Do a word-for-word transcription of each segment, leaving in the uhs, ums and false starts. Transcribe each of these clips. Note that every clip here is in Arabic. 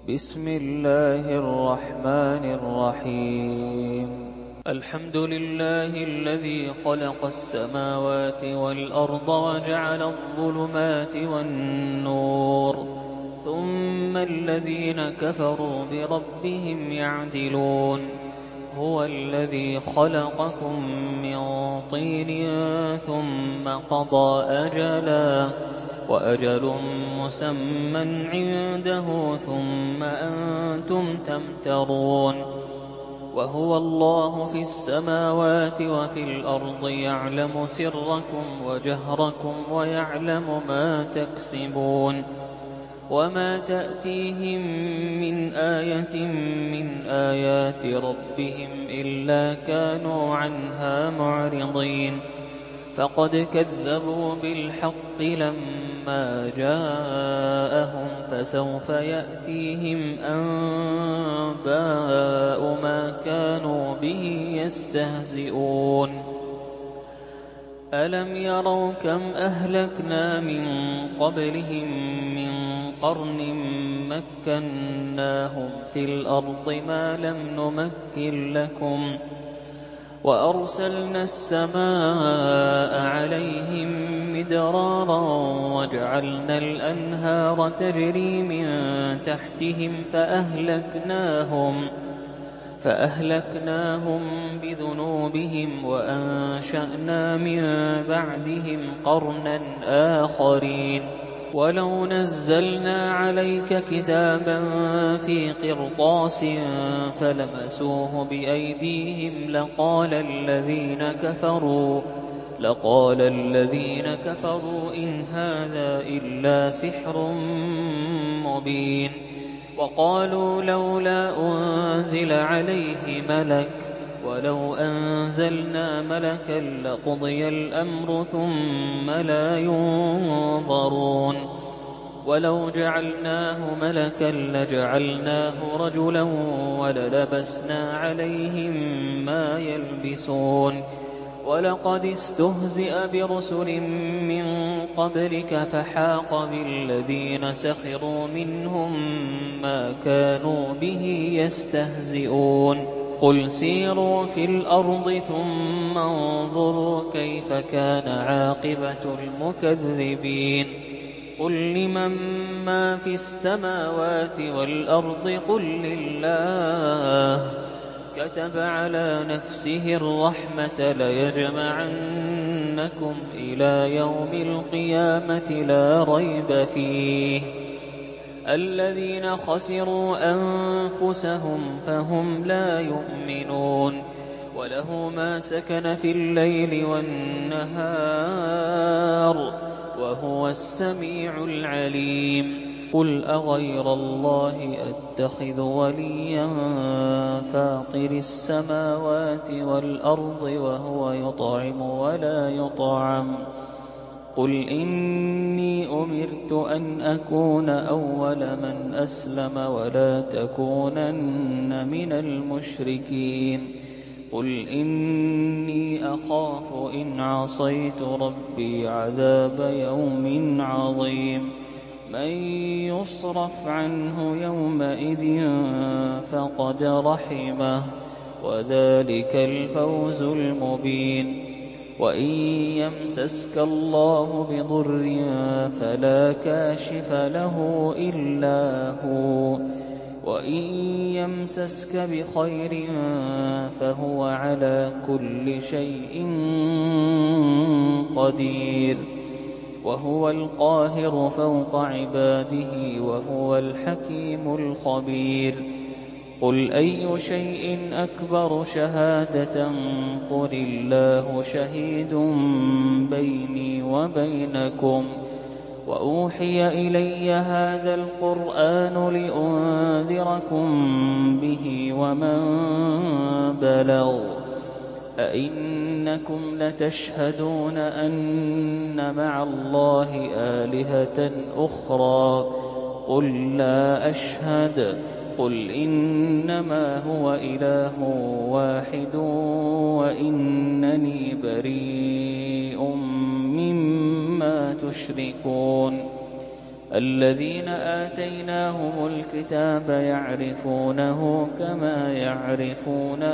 بسم الله الرحمن الرحيم الحمد لله الذي خلق السماوات والأرض وجعل الظلمات والنور ثم الذين كفروا بربهم يعدلون هو الذي خلقكم من طين ثم قضى أجلا وأجل مسمى عنده ثم أنتم تمترون وهو الله في السماوات وفي الأرض يعلم سركم وجهركم ويعلم ما تكسبون وما تأتيهم من آية من آيات ربهم إلا كانوا عنها معرضين فقد كذبوا بالحق لما جاءهم فسوف يأتيهم أنباء ما كانوا به يستهزئون ألم يروا كم أهلكنا من قبلهم من قرن مكناهم في الأرض ما لم نمكن لكم وأرسلنا السماء عليهم مدرارا وجعلنا الأنهار تجري من تحتهم فأهلكناهم فأهلكناهم بذنوبهم وأنشأنا من بعدهم قرنا آخرين ولو نزلنا عليك كتابا في قرطاس فلمسوه بأيديهم لقال الذين كفروا لقال الذين كفروا إن هذا إلا سحر مبين وقالوا لولا أنزل عليه ملك ولو أنزلنا ملكا لقضي الأمر ثم لا ينظرون ولو جعلناه ملكا لجعلناه رجلا وللبسنا عليهم ما يلبسون ولقد استهزئ برسل من قبلك فحاق بالذين سخروا منهم ما كانوا به يستهزئون قل سيروا في الأرض ثم انظروا كيف كان عاقبة المكذبين قل لمن ما في السماوات والأرض قل لله كتب على نفسه الرحمة ليجمعنكم إلى يوم القيامة لا ريب فيه الذين خسروا أنفسهم فهم لا يؤمنون وله ما سكن في الليل والنهار وهو السميع العليم قل أغير الله أتخذ وليا فاطر السماوات والأرض وهو يطعم ولا يطعم قل إني أمرت أن أكون أول من أسلم ولا تكونن من المشركين قل إني أخاف إن عصيت ربي عذاب يوم عظيم من يصرف عنه يومئذ فقد رحمه وذلك الفوز المبين وإن يمسسك الله بضر فلا كاشف له إلا هو وإن يمسسك بخير فهو على كل شيء قدير وهو القاهر فوق عباده وهو الحكيم الخبير قل أي شيء أكبر شهادة قل الله شهيد بيني وبينكم وأوحي إلي هذا القرآن لأنذركم به ومن بلغ أئنكم لتشهدون أن مع الله آلهة أخرى قل لا أشهد قل إنما هو إله واحد وإنني بريء مما تشركون الذين آتيناهم الكتاب يعرفونه كما يعرفون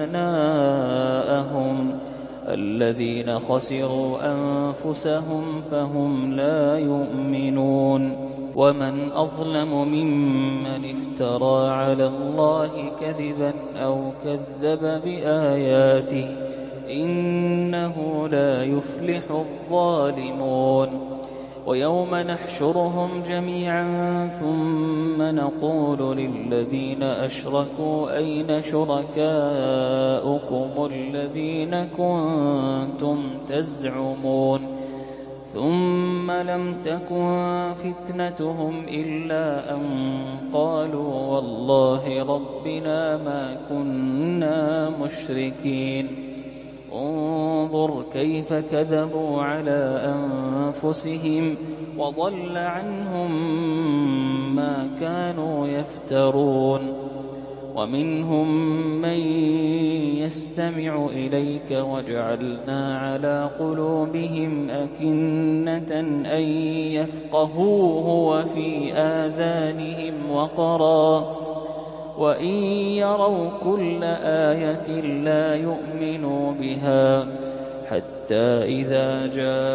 أبناءهم الذين خسروا أنفسهم فهم لا يؤمنون ومن أظلم ممن افترى على الله كذبا أو كذب بآياته إنه لا يفلح الظالمون ويوم نحشرهم جميعا ثم نقول للذين أشركوا أين شركاؤكم الذين كنتم تزعمون ثم لم تكن فتنتهم إلا أن قالوا والله ربنا ما كنا مشركين انظر كيف كذبوا على أنفسهم وضل عنهم ما كانوا يفترون ومنهم من يستمع إليك وجعلنا على قلوبهم أكنة أن يفقهوه وفي آذانهم وقرا وإن يروا كل آية لا يؤمنوا بها حتى إذا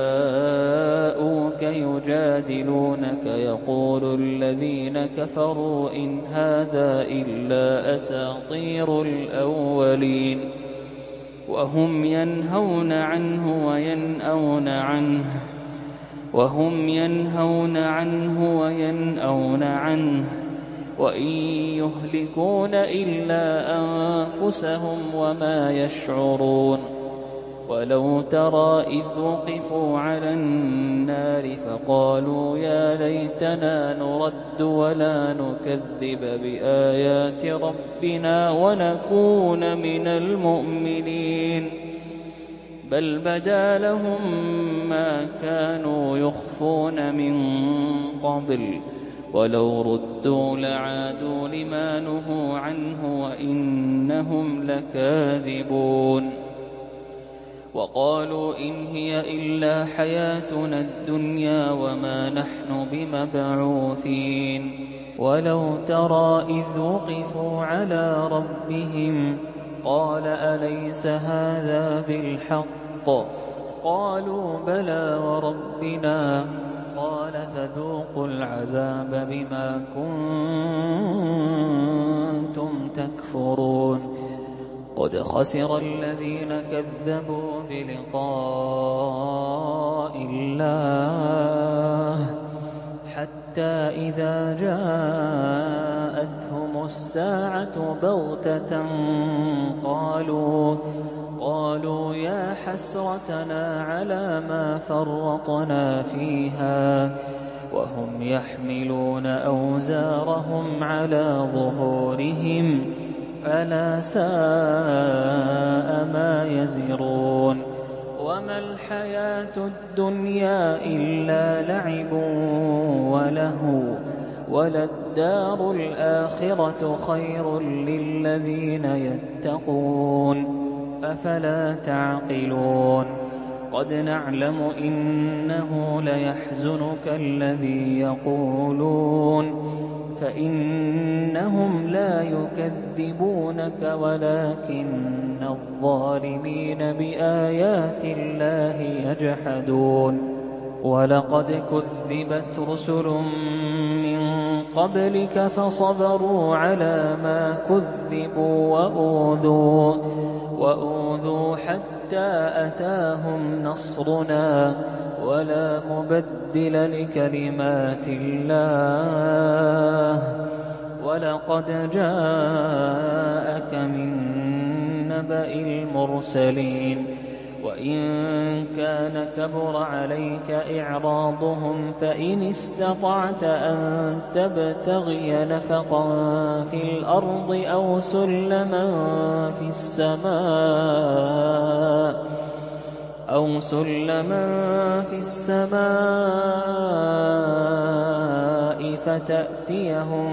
جاءوك يجادلونك يقول الذين كفروا إن هذا إلا أساطير الأولين وهم ينهون عنه وينأون عنه وهم ينهون عنه وينأون عنه وإن يهلكون إلا أنفسهم وما يشعرون ولو ترى إذ وقفوا على النار فقالوا يا ليتنا نرد ولا نكذب بآيات ربنا ونكون من المؤمنين بل بدا لهم ما كانوا يخفون من قبل ولو ردوا لعادوا لما نهوا عنه وإنهم لكاذبون وقالوا إن هي إلا حياتنا الدنيا وما نحن بمبعوثين ولو ترى إذ وقفوا على ربهم قال أليس هذا بالحق قالوا بلى وربنا قال فذوقوا العذاب بما كنتم تكفرون قد خسر الذين كذبوا بلقاء الله حتى إذا جاءتهم الساعة بغتة قالوا قالوا يا حسرتنا على ما فرطنا فيها وهم يحملون أوزارهم على ظهورهم ألا ساء ما يزرون وما الحياة الدنيا إلا لعب ولهو وللدار الآخرة خير للذين يتقون أفلا تعقلون قد نعلم إنه ليحزنك الذي يقولون فإنهم لا يكذبونك ولكن الظالمين بآيات الله يجحدون ولقد كذبت رسل من قبلك فصبروا على ما كذبوا وأوذوا وأوذوا حتى أتاهم نصرنا ولا مبدل لكلمات الله ولقد جاءك من نبأ المرسلين وإن كان كبر عليك إعراضهم فإن استطعت أن تبتغي نفقا في الأرض أو سلما في السماء أو سلما في السماء فتأتيهم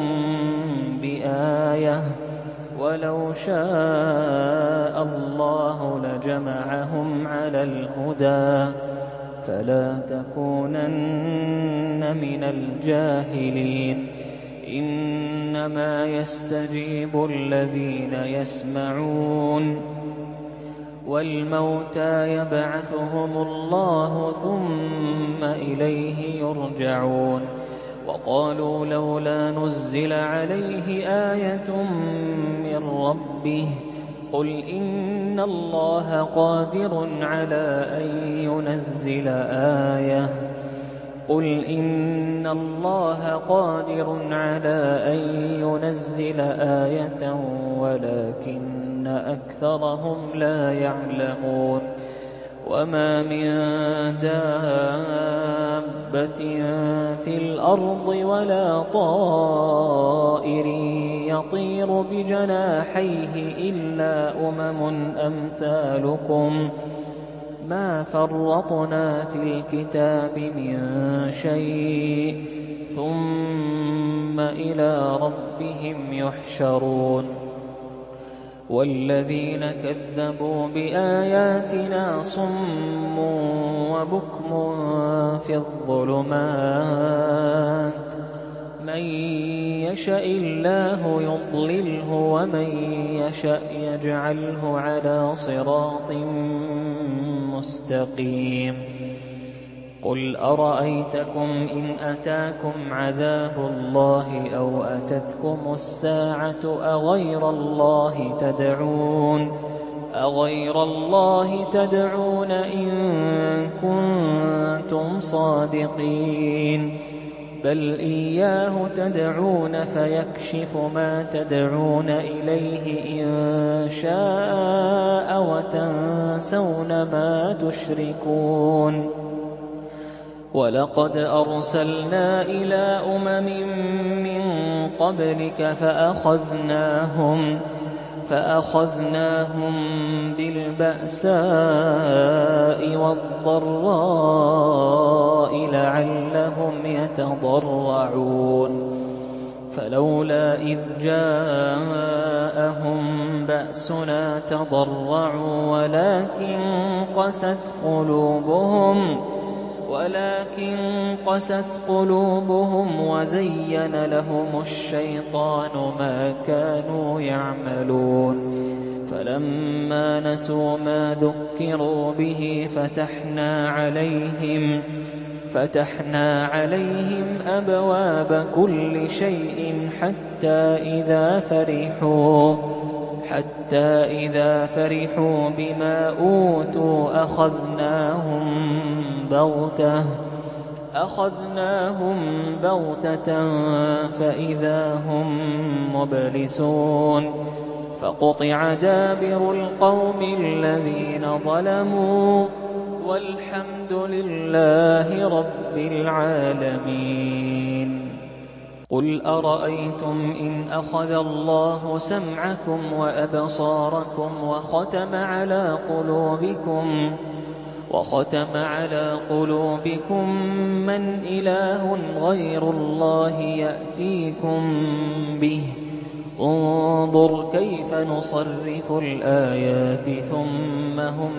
بآية ولو شاء الله لجمعهم على الهدى فلا تكونن من الجاهلين إنما يستجيب الذين يسمعون والموتى يبعثهم الله ثم إليه يرجعون وقالوا لولا نزل عليه آية من ربه قل إن الله قادر على أن ينزل آية قل إن الله قادر على أن ينزل آية ولكن أكثرهم لا يعلمون وما من دابة في الأرض ولا طائر يطير بجناحيه إلا أمم أمثالكم ما فرطنا في الكتاب من شيء ثم إلى ربهم يحشرون والذين كذبوا بآياتنا صم وبكم في الظلمات من يشاء الله يضلله ومن يشاء يجعله على صراط مستقيم قل أرأيتكم إن أتاكم عذاب الله أو أتتكم الساعة أغير الله تدعون أغير الله تدعون إن كنتم صادقين بل إياه تدعون فيكشف ما تدعون إليه إن شاء وتنسون ما تشركون ولقد أرسلنا إلى أمم من قبلك فأخذناهم فأخذناهم بالبأساء والضراء لعلهم يتضرعون فلولا إذ جاءهم بأسنا تضرعوا ولكن قست قلوبهم ولكن قست قلوبهم وزين لهم الشيطان ما كانوا يعملون فلما نسوا ما ذكروا به فتحنا عليهم فتحنا عليهم أبواب كل شيء حتى إذا فرحوا حتى إذا فرحوا بما أوتوا أخذناهم بغتة أخذناهم بغتة فإذا هم مبلسون فقطع دابر القوم الذين ظلموا والحمد لله رب العالمين قل أرأيتم إن أخذ الله سمعكم وأبصاركم وختم على قلوبكم وختم على قلوبكم من إله غير الله يأتيكم به انظر كيف نصرف الآيات ثم هم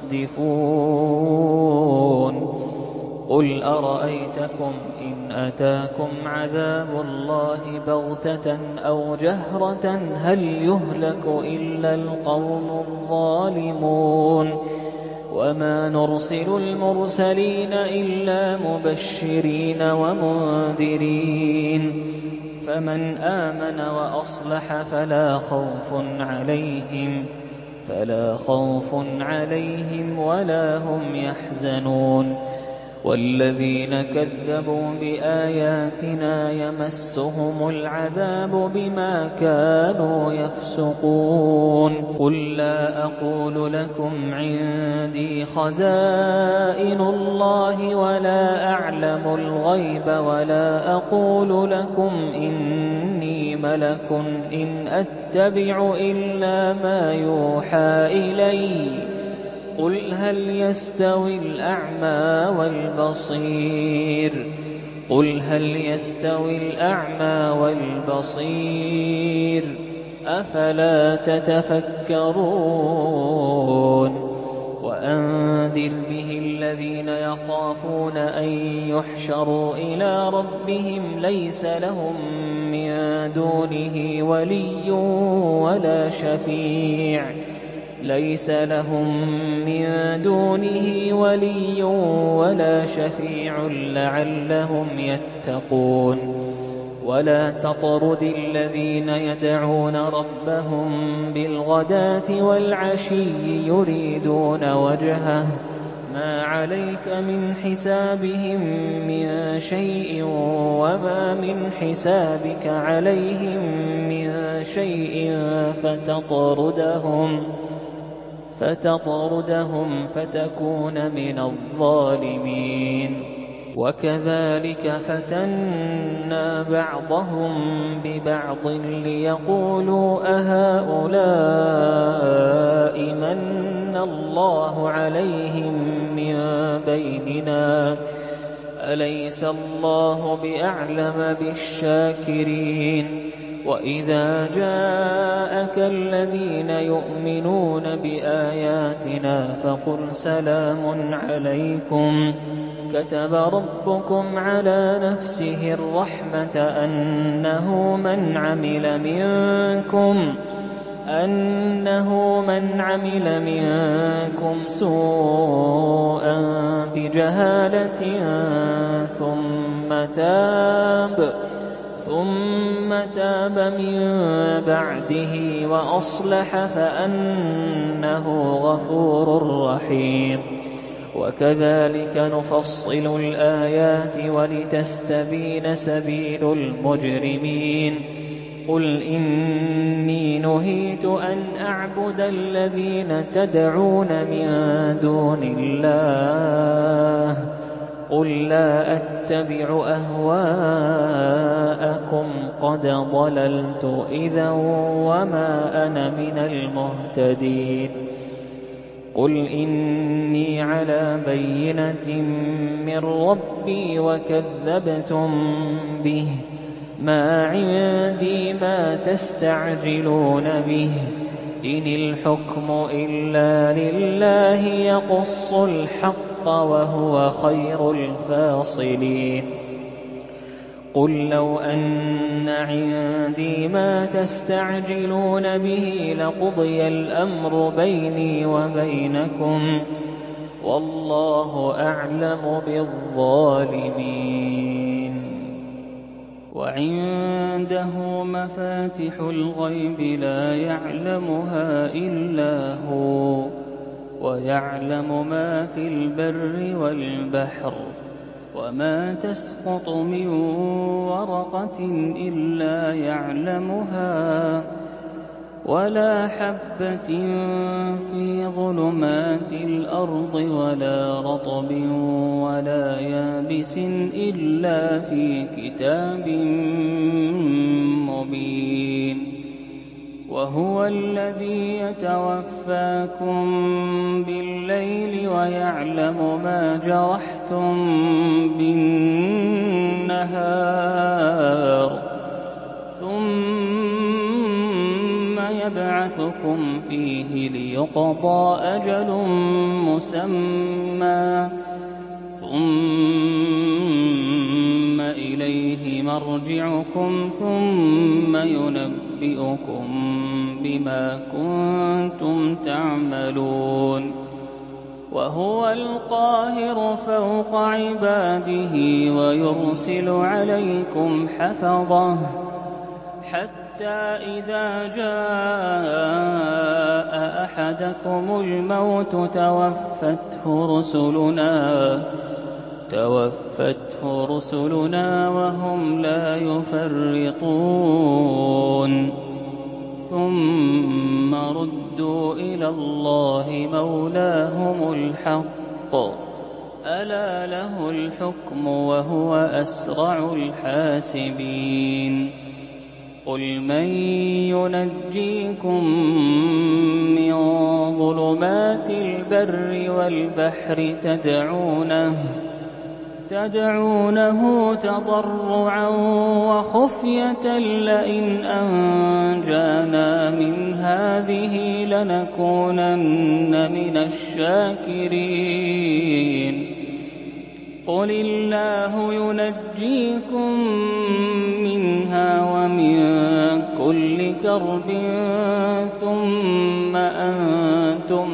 يصدفون قل أرأيتكم إن أتاكم عذاب الله بغتة أو جهرة هل يهلك إلا القوم الظالمون وما نرسل المرسلين إلا مبشرين ومنذرين فمن آمن وأصلح فلا خوف عليهم فلا خوف عليهم ولا هم يحزنون والذين كذبوا بآياتنا يمسهم العذاب بما كانوا يفسقون قل لا أقول لكم عندي خزائن الله ولا أعلم الغيب ولا أقول لكم إني ملك إن أتبع إلا ما يوحى إلي قل هل يستوي الأعمى والبصير قل هل يستوي الأعمى والبصير أفلا تتفكرون وأنذر به الذين يخافون أن يحشروا إلى ربهم ليس لهم من دونه ولي ولا شفيع ليس لهم من دونه ولي ولا شفيع لعلهم يتقون ولا تطرد الذين يدعون ربهم بالغداة والعشي يريدون وجهه ما عليك من حسابهم من شيء وما من حسابك عليهم من شيء فتطردهم فتطردهم فتكون من الظالمين وكذلك فتنا بعضهم ببعض ليقولوا أهؤلاء من الله عليهم من بيننا أليس الله بأعلم بالشاكرين وإذا جاءك الذين يؤمنون بآياتنا فقل سلام عليكم كتب ربكم على نفسه الرحمة أنه من عمل منكم أنه من عمل منكم سوءا بجهالة ثم تاب ثم تاب من بعده وأصلح فأنه غفور رحيم وكذلك نفصل الآيات ولتستبين سبيل المجرمين قل إني نهيت أن أعبد الذين تدعون من دون الله قل لا أتبع أهواءكم قد ضللت إذا وما أنا من المهتدين قل إني على بينة من ربي وكذبتم به ما عندي ما تستعجلون به إن الحكم إلا لله يقص الحق وهو خير الفاصلين قل لو أن عندي ما تستعجلون به لقضي الأمر بيني وبينكم والله أعلم بالظالمين وعنده مفاتح الغيب لا يعلمها إلا هو ويعلم ما في البر والبحر وما تسقط من ورقة إلا يعلمها ولا حبة في ظلمات الأرض ولا رطب ولا يابس إلا في كتاب مبين وهو الذي يتوفاكم بالليل ويعلم ما جرحتم بالنهار ثم يبعثكم فيه ليقضى أجل مسمى ثم إليه مرجعكم ثم ينبئكم بما كنتم تعملون وهو القاهر فوق عباده ويرسل عليكم حفظه حتى إذا جاء أحدكم الموت توفته رسلنا توفته رسلنا وهم لا يفرطون ثم ردوا إلى الله مولاهم الحق ألا له الحكم وهو أسرع الحاسبين قل من ينجيكم من ظلمات البر والبحر تدعونه تدعونه تضرعا وخفية لئن أنجانا من هذه لنكونن من الشاكرين الشاكرين قل الله ينجيكم منها ومن كل كرب ثم أنتم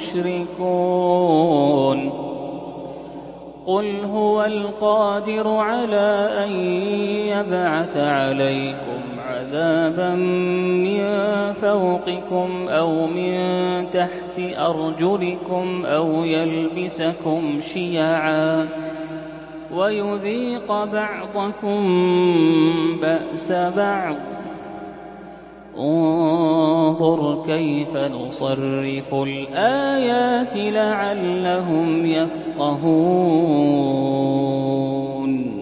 تشركون قل هو القادر على أن يبعث عليكم عذابا من فوقكم أو من تحت أرجلكم أو يلبسكم شيعا ويذيق بعضكم بأس بعض انظر كيف نصرف الآيات لعلهم يفقهون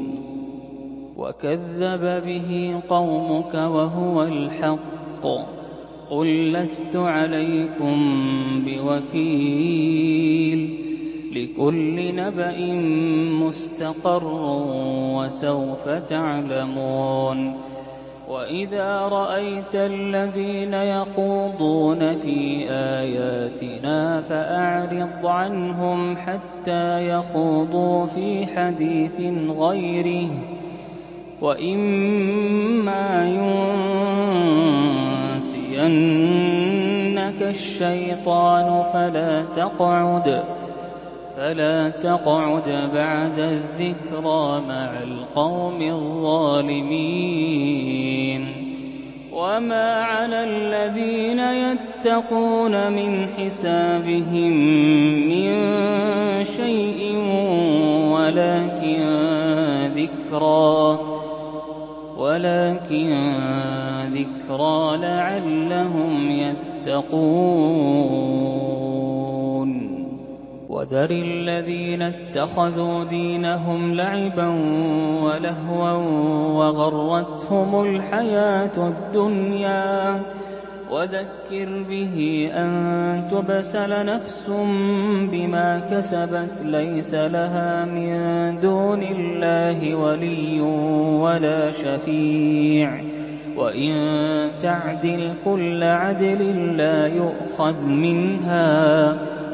وكذب به قومك وهو الحق قل لست عليكم بوكيل لكل نبأ مستقر وسوف تعلمون وإذا رأيت الذين يخوضون في آياتنا فأعرض عنهم حتى يخوضوا في حديث غيره وإما ينسينك الشيطان فلا تقعد فلا تقعد بعد الذكرى مع القوم الظالمين وما على الذين يتقون من حسابهم من شيء ولكن ذكرى ولكن ذكرى لعلهم يتقون وذر الذين اتخذوا دينهم لعبا ولهوا وغرتهم الحياة الدنيا وذكر به أن تبسل نفس بما كسبت ليس لها من دون الله ولي ولا شفيع وإن تعدل كل عدل لا يؤخذ منها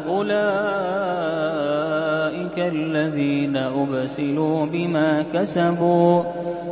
أولئك الذين أبسلوا بما كسبوا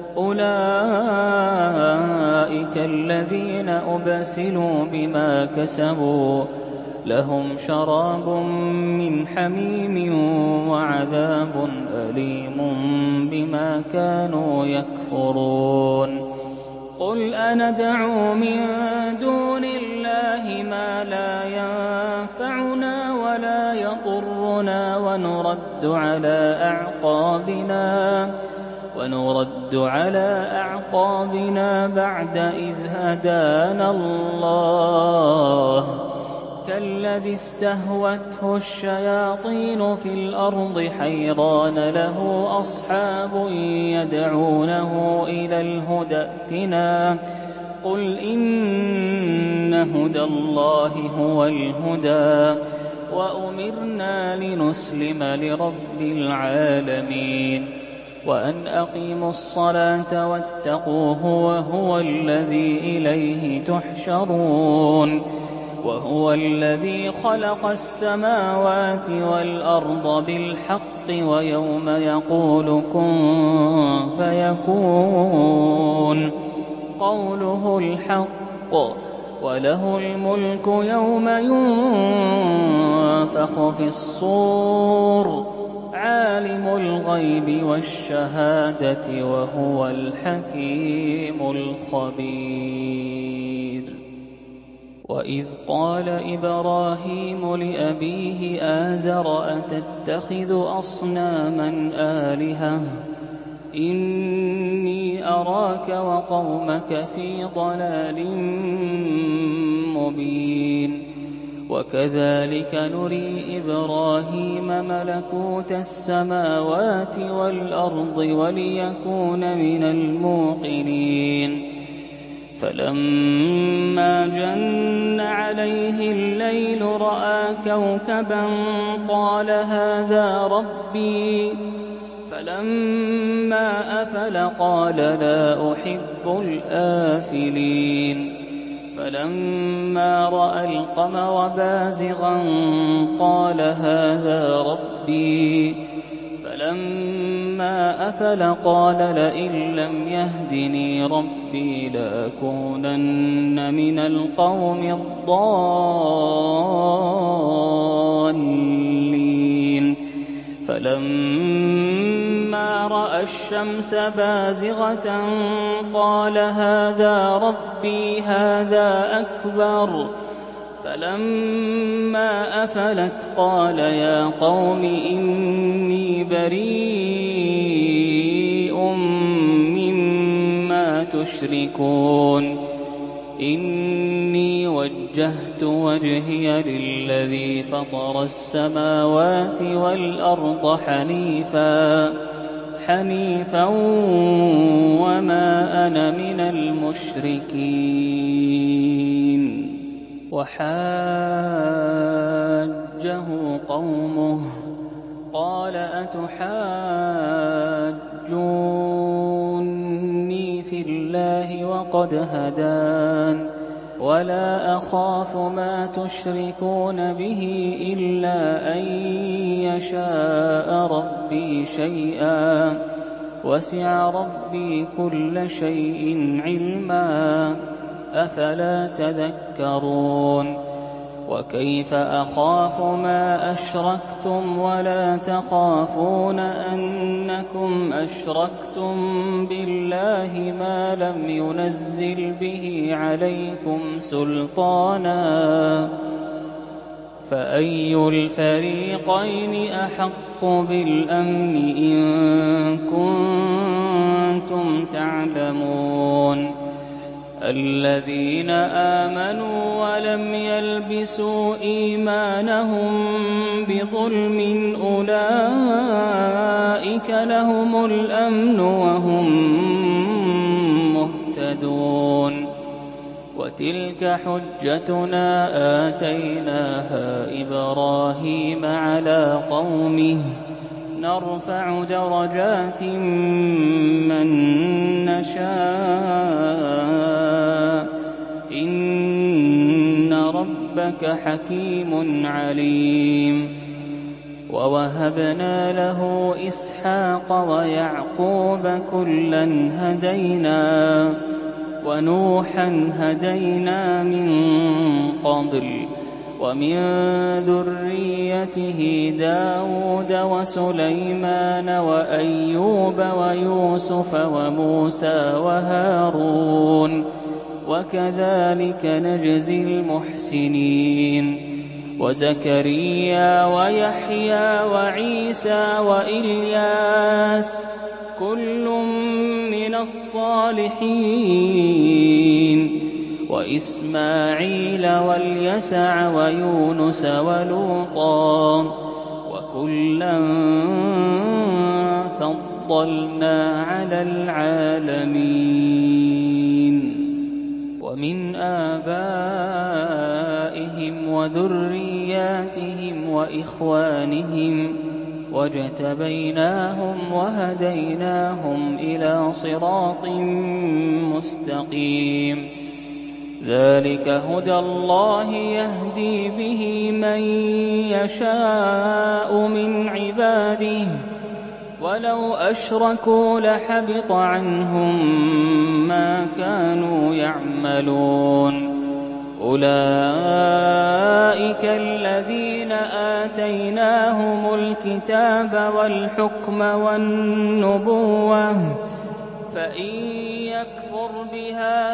أولئك الذين أبسلوا بما كسبوا لهم شراب من حميم وعذاب أليم بما كانوا يكفرون قل أندعو من دون الله ما لا ينفعنا ولا يضرنا ونرد على أعقابنا ونرد على أعقابنا بعد إذ هدانا الله كالذي استهوته الشياطين في الأرض حيران له أصحاب يدعونه إلى الهدى ائتنا قل إن هدى الله هو الهدى وأمرنا لنسلم لرب العالمين وأن أقيموا الصلاة واتقوه وهو الذي إليه تحشرون وهو الذي خلق السماوات والأرض بالحق ويوم يقول كن فيكون قوله الحق وله الملك يوم ينفخ في الصور عالم الغيب والشهادة وهو الحكيم الخبير وإذ قال إبراهيم لأبيه آزر أتتخذ أصناما آلهة إني أراك وقومك في ضلال مبين وكذلك نري إبراهيم ملكوت السماوات والأرض وليكون من الموقنين فلما جن عليه الليل رأى كوكبا قال هذا ربي فلما أفل قال لا أحب الآفلين فلما رأى القمر بازغا قال هذا ربي فلما أفل قال لئن لم يهدني ربي لأكونن من القوم الضالين فلما رأى الشمس بازغة قال هذا ربي هذا أكبر فلما أفلت قال يا قوم إني بريء مما تشركون إني وجهت وجهي للذي فطر السماوات والأرض حنيفا حنيفا وما أنا من المشركين وحاجه قومه قال أتحاجوني في الله وقد هدان ولا أخاف ما تشركون به إلا أن يشاء ربي شيئا وسع ربي كل شيء علما أفلا تذكرون وكيف أخاف ما أشركتم ولا تخافون أنكم أشركتم بالله ما لم ينزل به عليكم سلطانا فأي الفريقين أحق بالأمن إن كنتم تعلمون الذين آمنوا ولم يلبسوا إيمانهم بظلم أولئك لهم الأمن وهم مهتدون وتلك حجتنا آتيناها إبراهيم على قومه نرفع درجات من نشاء إن ربك حكيم عليم ووهبنا له إسحاق ويعقوب كلا هدينا ونوحا هدينا من قبل ومن ذريته داود وسليمان وأيوب ويوسف وموسى وهارون وكذلك نجزي المحسنين وزكريا ويحيى وعيسى وإلياس كل من الصالحين وإسماعيل واليسع ويونس ولوطا وكلا فضلنا على العالمين ومن آبائهم وذرياتهم وإخوانهم واجتبيناهم وهديناهم إلى صراط مستقيم ذلك هدى الله يهدي به من يشاء من عباده ولو أشركوا لحبط عنهم ما كانوا يعملون أولئك الذين آتيناهم الكتاب والحكم والنبوة فإن يكفر بها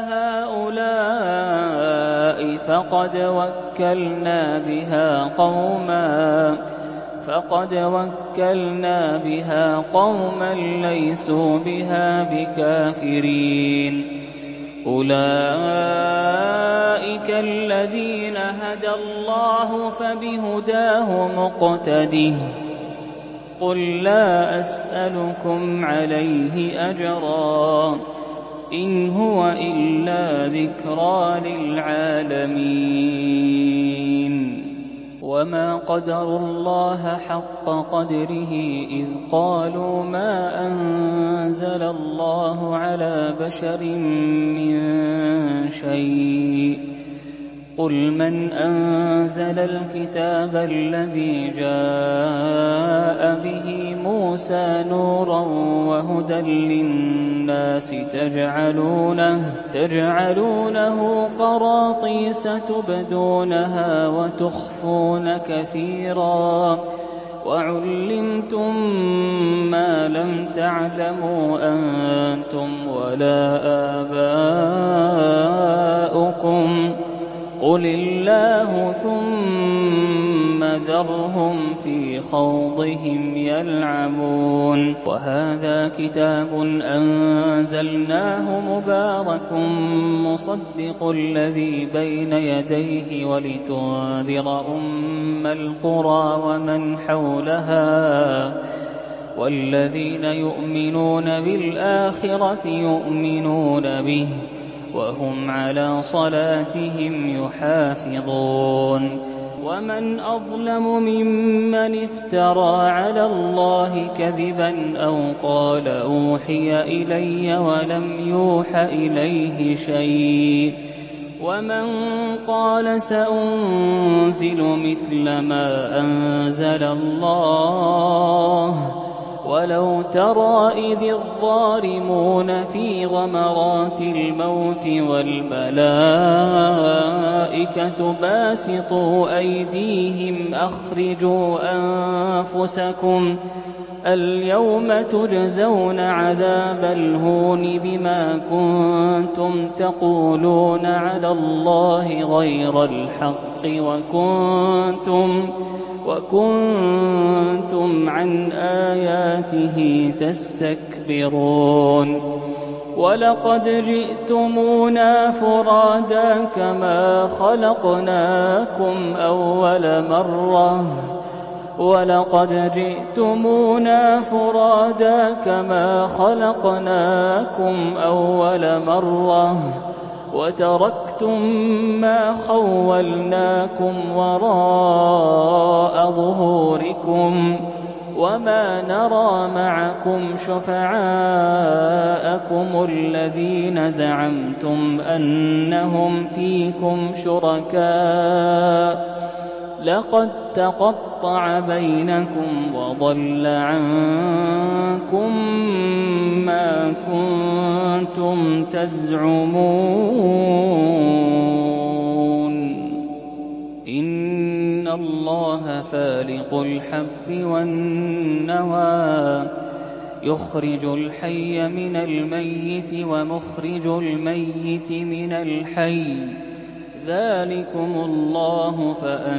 هؤلاء فقد وكلنا بها قوما فقد وكلنا بها قوما ليسوا بها بكافرين أولئك الذين هدى الله فبهداه مقتده قل لا أسألكم عليه أجرا إن هو إلا ذكرى للعالمين وما قدروا الله حق قدره إذ قالوا ما أنزل الله على بشر من شيء قُلْ مَنْ أَنزَلَ الْكِتَابَ الَّذِي جَاءَ بِهِ مُوسَىٰ نُورًا وَهُدًى لِّلنَّاسِ تَجْعَلُونَهُ قَرَاطِيسَ تُبْدُونَهَا وَتُخْفُونَ كَثِيرًا وَعُلِّمْتُم مَّا لَمْ تَعْلَمُوا أَنتُمْ وَلَا آبَاؤُكُمْ قُلِ اللَّهُ ثُمَّ ذَرْهُمْ فِي خَوْضِهِمْ يَلْعَبُونَ وَهَٰذَا كِتَابٌ أَنزَلْنَاهُ مُبَارَكٌ مُّصَدِّقُ الَّذِي بَيْنَ يَدَيْهِ وَلِتُنذِرَ أُمَّ الْقُرَىٰ وَمَنْ حَوْلَهَا وَالَّذِينَ يُؤْمِنُونَ بِالْآخِرَةِ يُؤْمِنُونَ بِهِ وَهُمْ عَلَىٰ صَلَاتِهِمْ يُحَافِظُونَ وَمَنْ أَظْلَمُ مِمَّنِ افْتَرَىٰ عَلَى اللَّهِ كَذِبًا أَوْ قَالَ أُوحِيَ إِلَيَّ وَلَمْ يُوحَ إِلَيْهِ شَيْءٌ وَمَنْ قَالَ سَأُنزِلُ مِثْلَ مَا أَنزَلَ اللَّهُ وَلَوْ تَرَىٰ إِذِ الظَّالِمُونَ فِي غَمَرَاتِ الْمَوْتِ وَالْمَلَائِكَةُ بَاسِطُو أَيْدِيهِمْ أَخْرِجُوا أَنفُسَكُمُ الْيَوْمَ تُجْزَوْنَ عَذَابَ الْهُونِ بِمَا كُنتُمْ تَقُولُونَ عَلَى اللَّهِ غَيْرَ الْحَقِّ وَكُنتُمْ وَكُنتُمْ عَنْ آيَاتِهِ تَسْتَكْبِرُونَ وَلَقَدْ جِئْتُمُونَا فُرَادَىٰ كَمَا خَلَقْنَاكُمْ أَوَّلَ مَرَّةٍ وَلَقَدْ جِئْتُمُونَا فُرَادَىٰ كَمَا خَلَقْنَاكُمْ أَوَّلَ مَرَّةٍ وَتَرَكْتُم مَّا خَوَّلْنَاكُمْ وَرَاءَ ظُهُورِكُمْ وَمَا نَرَىٰ مَعَكُمْ شُفَعَاءَكُمُ الَّذِينَ زَعَمْتُمْ أَنَّهُمْ فِيكُمْ شُرَكَاءُ لَقَد تَّقَطَّعَ بَيْنَكُمْ وَضَلَّ عَنكُم مَّا كُنتُمْ تَزْعُمُونَ إِنَّ اللَّهَ فَالِقُ الْحَبِّ وَالنَّوَىٰ يُخْرِجُ الْحَيَّ مِنَ الْمَيِّتِ وَمُخْرِجُ الْمَيِّتِ مِنَ الْحَيِّ ذَٰلِكُمُ اللَّهُ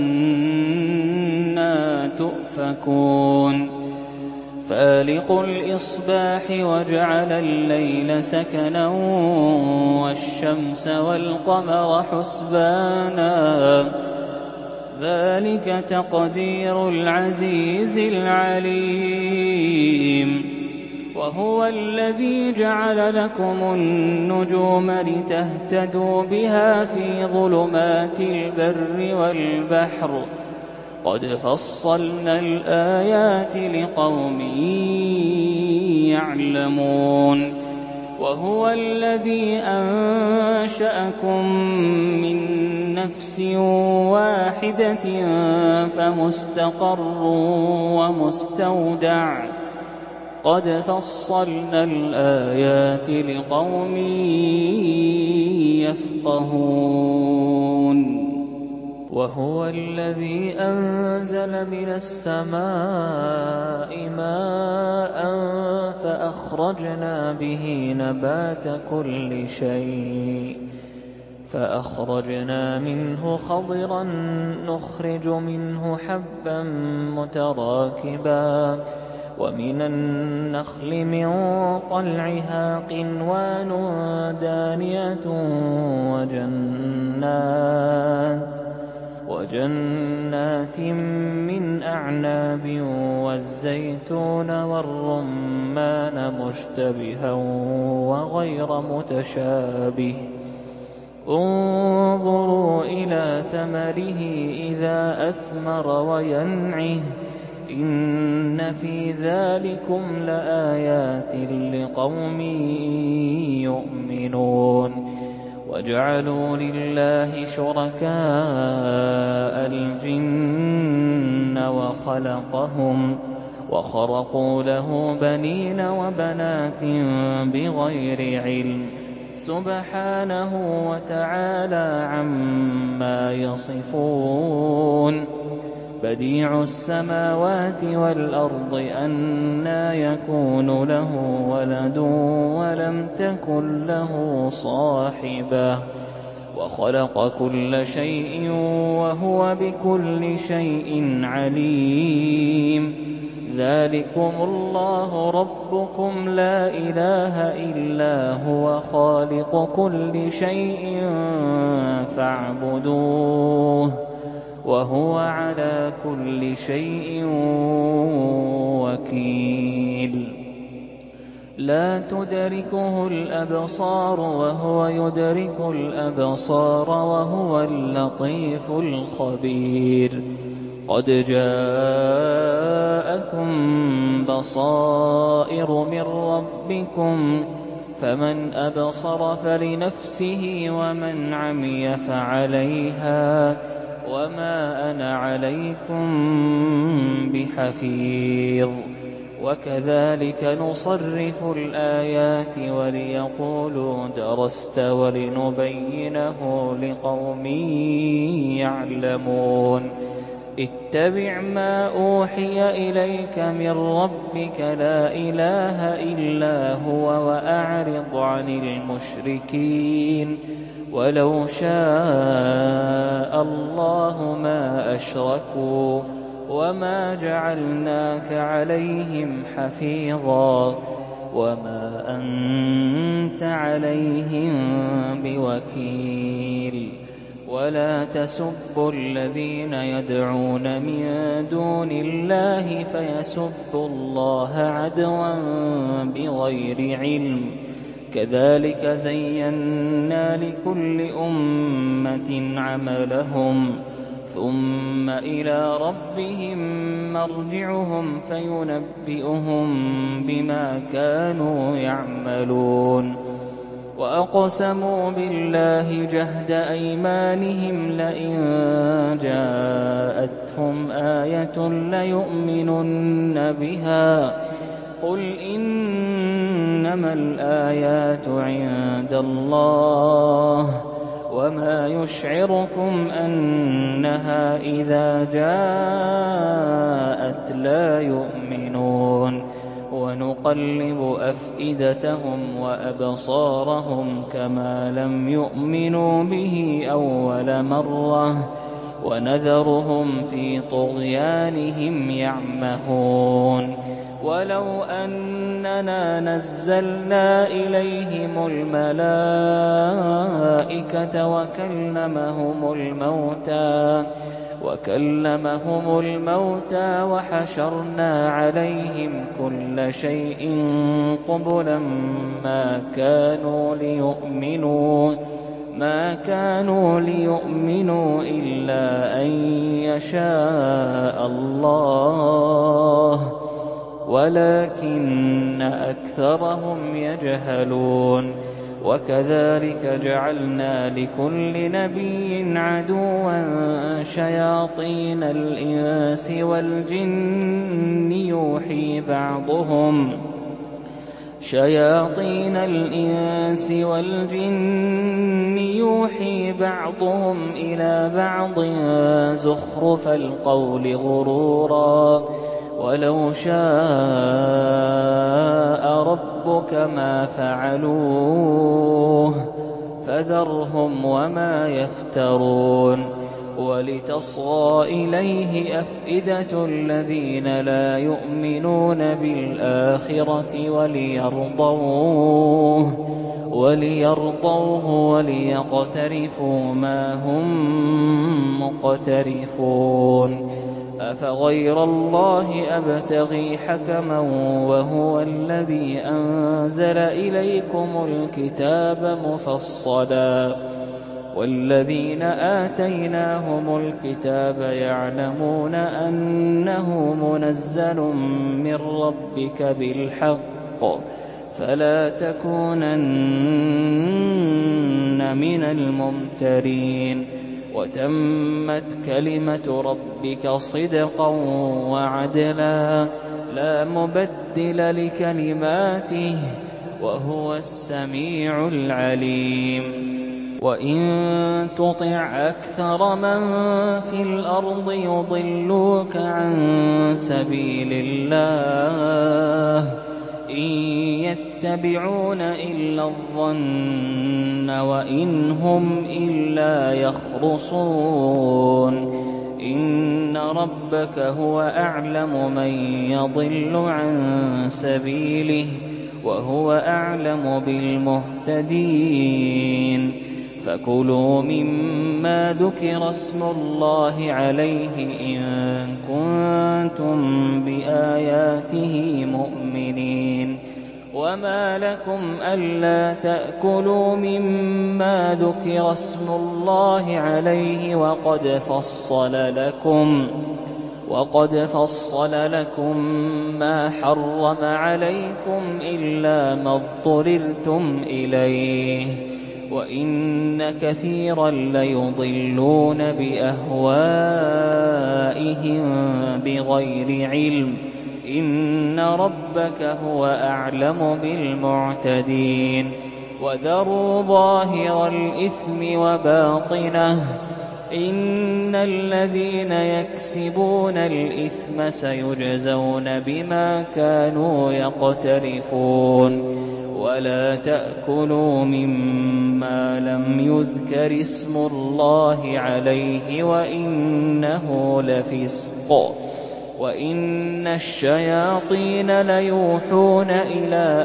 فَأَنَّىٰ تُؤْفَكُونَ فَالِقُ الْإِصْبَاحِ وَجَعَلَ اللَّيْلَ سَكَنًا وَالشَّمْسَ وَالْقَمَرَ حُسْبَانًا ذَٰلِكَ تَقْدِيرُ الْعَزِيزِ الْعَلِيمِ وَهُوَ الَّذِي جَعَلَ لَكُمُ النُّجُومَ لِتَهْتَدُوا بِهَا فِي ظُلُمَاتِ الْبَرِّ وَالْبَحْرِ قَدْ فَصَّلْنَا الْآيَاتِ لِقَوْمٍ يَعْلَمُونَ وَهُوَ الَّذِي أَنشَأَكُم مِّن نَّفْسٍ وَاحِدَةٍ فَمُسْتَقَرٌّ وَمُسْتَوْدَعٌ قَدْ فَصَّلْنَا الْآيَاتِ لِقَوْمٍ يَفْقَهُونَ وَهُوَ الَّذِي أَنزَلَ مِنَ السَّمَاءِ مَاءً فَأَخْرَجْنَا بِهِ نَبَاتَ كُلِّ شَيْءٍ فَأَخْرَجْنَا مِنْهُ خَضِرًا نُّخْرِجُ مِنْهُ حَبًّا مُّتَرَاكِبًا وَمِنَ النَّخْلِ مِن طَلْعِهَا قِنْوَانٌ دَانِيَةٌ وَجَنَّاتٍ وَجَنَّاتٍ مِّنْ أَعْنَابٍ وَالزَّيْتُونَ وَالرُّمَّانَ مُشْتَبِهًا وَغَيْرَ مُتَشَابِهٍ انظُرُوا إِلَىٰ ثَمَرِهِ إِذَا أَثْمَرَ وَيَنْعِهِ إِنَّ فِي ذَٰلِكُمْ لَآيَاتٍ لِقَوْمٍ يُؤْمِنُونَ وَجَعَلُوا لِلَّهِ شُرَكَاءَ الْجِنَّ وَخَلَقَهُمْ وَخَرَقُوا لَهُ بَنِينَ وَبَنَاتٍ بِغَيْرِ عِلْمٍ ۚ سُبْحَانَهُ وَتَعَالَىٰ عَمَّا يَصِفُونَ. بَدِيعُ السَّمَاوَاتِ وَالْأَرْضِ أَنَّىٰ يَكُونُ لَهُ وَلَدٌ وَلَمْ تَكُن لَّهُ صَاحِبَةٌ وَخَلَقَ كُلَّ شَيْءٍ وَهُوَ بِكُلِّ شَيْءٍ عَلِيمٌ. ذَٰلِكُمُ اللَّهُ رَبُّكُمْ لَا إِلَٰهَ إِلَّا هُوَ خَالِقُ كُلِّ شَيْءٍ فَاعْبُدُوهُ ۚ وَهُوَ عَلَىٰ كُلِّ شَيْءٍ وَكِيلٌ. لَا تُدْرِكُهُ الْأَبْصَارُ وَهُوَ يُدْرِكُ الْأَبْصَارَ وَهُوَ اللَّطِيفُ الْخَبِيرُ. قَدْ جَاءَكُم بَصَائِرُ مِن رَّبِّكُمْ ۖ فَمَنْ أَبْصَرَ فَلِنَفْسِهِ وَمَنْ عَمِيَ فَعَلَيْهَا ۚ وَمَا أَنَا عَلَيْكُم بِحَفِيظٍ. وَكَذَٰلِكَ نُصَرِّفُ الْآيَاتِ وَلِيَقُولُوا دَرَسْتَ وَلِنُبَيِّنَهُ لِقَوْمٍ يَعْلَمُونَ. اتَّبِعْ مَا أُوحِيَ إِلَيْكَ مِن رَّبِّكَ لَا إِلَٰهَ إِلَّا هُوَ وَأَعْرِضْ عَنِ الْمُشْرِكِينَ. وَلَوْ شَاءَ اللَّهُ مَا أَشْرَكُوا وَمَا جَعَلْنَاكَ عَلَيْهِمْ حَفِيظًا وَمَا أَنتَ عَلَيْهِم بِوَكِيلٍ. وَلَا تَسُبُّوا الَّذِينَ يَدْعُونَ مِن دُونِ اللَّهِ فَيَسُبُّوا اللَّهَ عَدْوًا بِغَيْرِ عِلْمٍ ۗ كَذَٰلِكَ زَيَّنَّا لِكُلِّ أُمَّةٍ عَمَلَهُمْ ثُمَّ إِلَىٰ رَبِّهِم مَّرْجِعُهُمْ فَيُنَبِّئُهُم بِمَا كَانُوا يَعْمَلُونَ. وَأَقْسَمُوا بِاللَّهِ جَهْدَ أَيْمَانِهِمْ لَئِن جَاءَتْهُمْ آيَةٌ لَّيُؤْمِنُنَّ بِهَا ۚ قُلْ إِنَّمَا الْآيَاتُ عِندَ اللَّهِ ۖ وَمَا يُشْعِرُكُمْ أَنَّهَا إِذَا جَاءَتْ لَا يُؤْمِنُونَ. وَنُقَلِّبُ أَفْئِدَتَهُمْ وَأَبْصَارَهُمْ كَمَا لَمْ يُؤْمِنُوا بِهِ أَوَّلَ مَرَّةٍ وَنَذَرُهُمْ فِي طُغْيَانِهِمْ يَعْمَهُونَ. وَلَوْ أَنَّنَا نَزَّلْنَا إِلَيْهِمُ الْمَلَائِكَةَ وَكَلَّمَهُمُ الْمَوْتَىٰ وَحَشَرْنَا عَلَيْهِمْ كُلَّ شَيْءٍ قُبُلًا مَّا كَانُوا لِيُؤْمِنُوا إِلَّا أَن يَشَاءَ اللَّهُ ۚ وَلَٰكِنَّ أَكْثَرَهُمْ يَجْهَلُونَ. وَكَذَٰلِكَ جَعَلْنَا لِكُلِّ نَبِيٍّ عَدُوًّا شَيَاطِينَ الْإِنسِ وَالْجِنِّ يُوحِي بَعْضُهُمْ إِلَىٰ بَعْضٍ زُخْرُفَ الْقَوْلِ غُرُورًا ۚ وَلَوْ شَاءَ رَبُّكَ مَا فَعَلُوهُ ۖ فَذَرْهُمْ وَمَا يَفْتَرُونَ. وَلِتَصْغَىٰ إِلَيْهِ أَفْئِدَةُ الَّذِينَ لَا يُؤْمِنُونَ بِالْآخِرَةِ وَلِيَرْضَوْهُ وَلِيَقْتَرِفُوا مَا هُم مُّقْتَرِفُونَ. أَفَغَيْرَ اللَّهِ أَبْتَغِي حَكَمًا وَهُوَ الَّذِي أَنزَلَ إِلَيْكُمُ الْكِتَابَ مُفَصَّلًا ۚ وَالَّذِينَ آتَيْنَاهُمُ الْكِتَابَ يَعْلَمُونَ أَنَّهُ مُنَزَّلٌ مِّن رَّبِّكَ بِالْحَقِّ ۖ فَلَا تَكُونَنَّ لكن من الممترين وتمت كلمة ربك صدقا وعدلا لا مبدل لكلماته وهو السميع العليم وإن تطع أكثر من في الأرض يضلوك عن سبيل الله إن يتبعون إلا الظن وإن هم إلا يخرصون إن ربك هو أعلم من يضل عن سبيله وهو أعلم بالمهتدين فكلوا مما ذكر اسم الله عليه إن كنتم بآياته مؤمنين وما لكم ألا تأكلوا مما ذكر اسم الله عليه وقد فصل لكم وقد فصل لكم ما حرم عليكم إلا ما اضطررتم إليه وإن كثيرا ليضلون بأهوائهم بغير علم إن ربك هو أعلم بالمعتدين وذروا ظاهر الإثم وباطنه إن الذين يكسبون الإثم سيجزون بما كانوا يقترفون ولا تأكلوا مما لم يذكر اسم الله عليه وإنه لفسق وإن الشياطين ليوحون إلى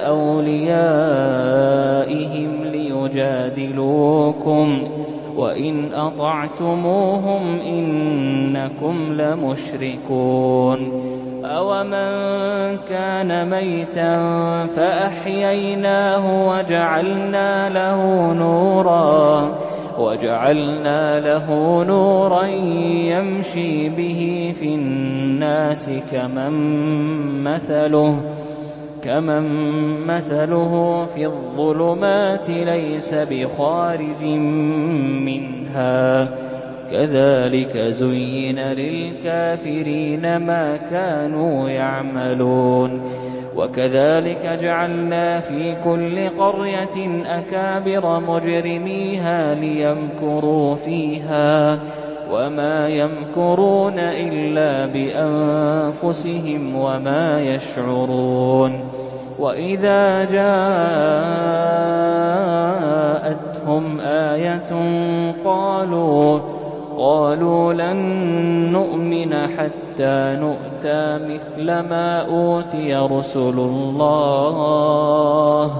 أوليائهم ليجادلوكم وإن أطعتموهم إنكم لمشركون أومن كان ميتا فأحييناه وجعلنا له نورا وجعلنا له نورا يمشي به في الناس كمن مثله كمن مثله في الظلمات ليس بخارج منها كذلك زين للكافرين ما كانوا يعملون وكذلك جعلنا في كل قرية أكابر مجرميها ليمكروا فيها وما يمكرون إلا بأنفسهم وما يشعرون وإذا جاءتهم آية قالوا قالوا لن نؤمن حتى نؤتى مثل ما أوتي رسل الله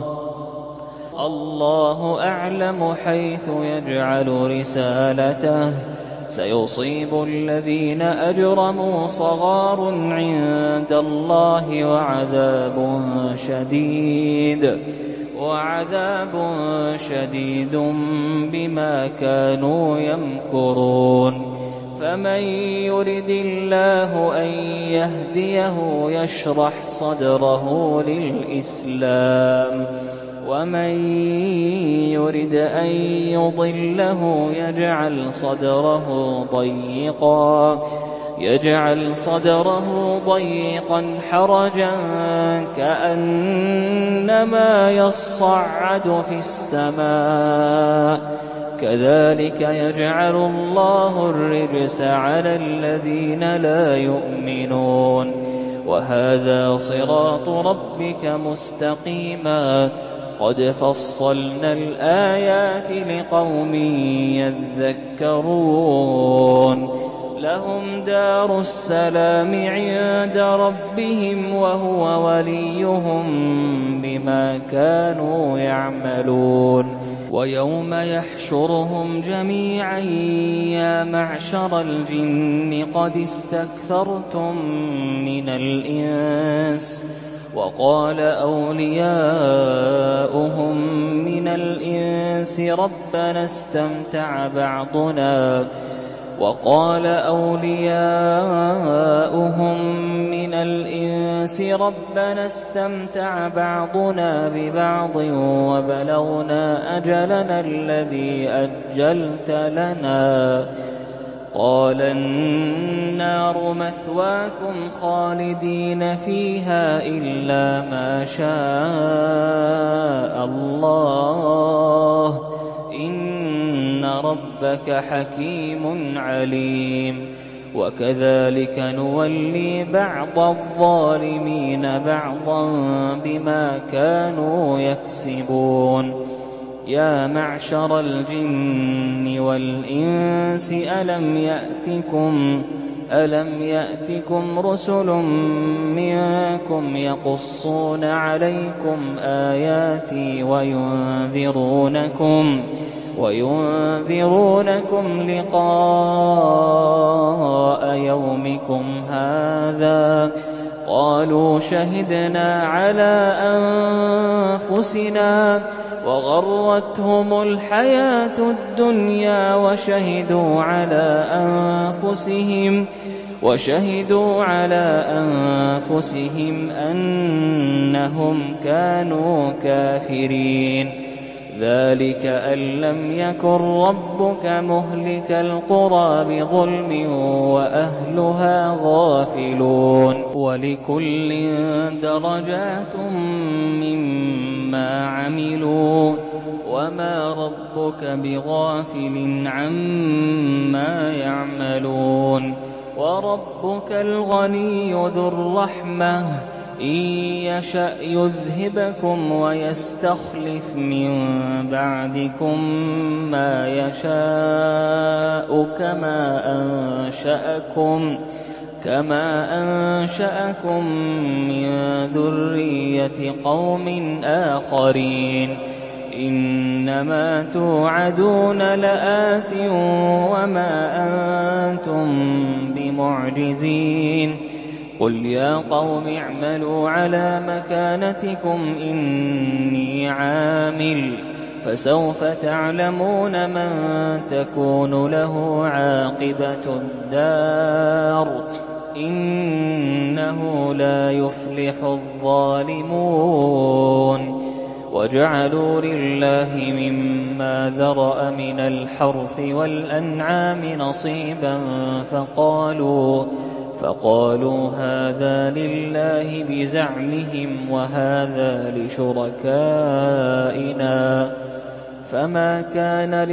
الله أعلم حيث يجعل رسالته سيصيب الذين أجرموا صغار عند الله وعذاب شديد وعذاب شديد بما كانوا يمكرون فمن يرد الله أن يهديه يشرح صدره للإسلام ومن يرد أن يضله يجعل صدره ضيقا يجعل صدره ضيقا حرجا كأنما يصعد في السماء كذلك يجعل الله الرجس على الذين لا يؤمنون وهذا صراط ربك مستقيما قد فصلنا الآيات لقوم يذكرون لهم دار السلام عند ربهم وهو وليهم بما كانوا يعملون ويوم يحشرهم جميعا يا معشر الجن قد استكثرتم من الإنس وقال أولياؤهم من الإنس ربنا استمتع بعضنا وقال أولياؤهم من الْإِنسِ رَبَّنَا اسْتَمْتَعَ بَعْضُنَا بِبَعْضٍ وَبَلَغْنَا أَجَلَنَا الَّذِي أَجَّلْتَ لَنَا قَالَ النَّارُ مَثْوَاكُمْ خَالِدِينَ فِيهَا إِلَّا مَا شَاءَ اللَّهُ إِنَّ رَبَّكَ حَكِيمٌ عَلِيمٌ وَكَذَلِكَ نُوَلِّي بَعْضَ الظَّالِمِينَ بَعْضًا بِمَا كَانُوا يَكْسِبُونَ يَا مَعْشَرَ الْجِنِّ وَالْإِنسِ أَلَمْ يَأْتِكُمْ أَلَمْ يَأْتِكُمْ رُسُلٌ مِّنكُمْ يَقُصُّونَ عَلَيْكُمْ آيَاتِي وَيُنذِرُونَكُمْ وَيُنذِرُونَكُمْ لِقَاءَ يَوْمِكُمْ هَٰذَا قَالُوا شَهِدْنَا عَلَىٰ أَنفُسِنَا وَغَرَّتْهُمُ الْحَيَاةُ الدُّنْيَا وَشَهِدُوا عَلَىٰ أَنفُسِهِمْ وَشَهِدُوا عَلَىٰ أَنفُسِهِمْ أَنَّهُمْ كَانُوا كَافِرِينَ ذَٰلِكَ أَن لَّمْ يَكُن رَّبُّكَ مُهْلِكَ الْقُرَىٰ بِظُلْمٍ وَأَهْلُهَا غَافِلُونَ وَلِكُلٍّ دَرَجَاتٌ مِّمَّا عَمِلُوا وَمَا رَبُّكَ بِغَافِلٍ عَمَّا يَعْمَلُونَ وَرَبُّكَ الْغَنِيُّ ذُو الرَّحْمَةِ إِن يَشَأْ يُذْهِبْكُمْ وَيَسْتَخْلِفْ مِن بَعْدِكُم مَّا يَشَاءُ كَمَا أَنشَأَكُم كَمَا أَنشَأَكُم مِّن ذُرِّيَّةِ قَوْمٍ آخَرِينَ إِنَّمَا تُوعَدُونَ لَآتٍ وَمَا أَنتُم بِمُعْجِزِينَ قُلْ يَا قَوْمِ اعْمَلُوا عَلَىٰ مَكَانَتِكُمْ إِنِّي عَامِلٌ فَسَوْفَ تَعْلَمُونَ مَن تَكُونُ لَهُ عَاقِبَةُ الدَّارِ إِنَّهُ لَا يُفْلِحُ الظَّالِمُونَ وَجَعَلُوا لِلَّهِ مِمَّا ذَرَأَ مِنَ الْحَرْثِ وَالْأَنْعَامِ نَصِيبًا فَقَالُوا فَقَالُوا هَٰذَا لِلَّهِ بِزَعْمِهِمْ وَهَٰذَا لِشُرَكَائِنَا فَمَا كَانَ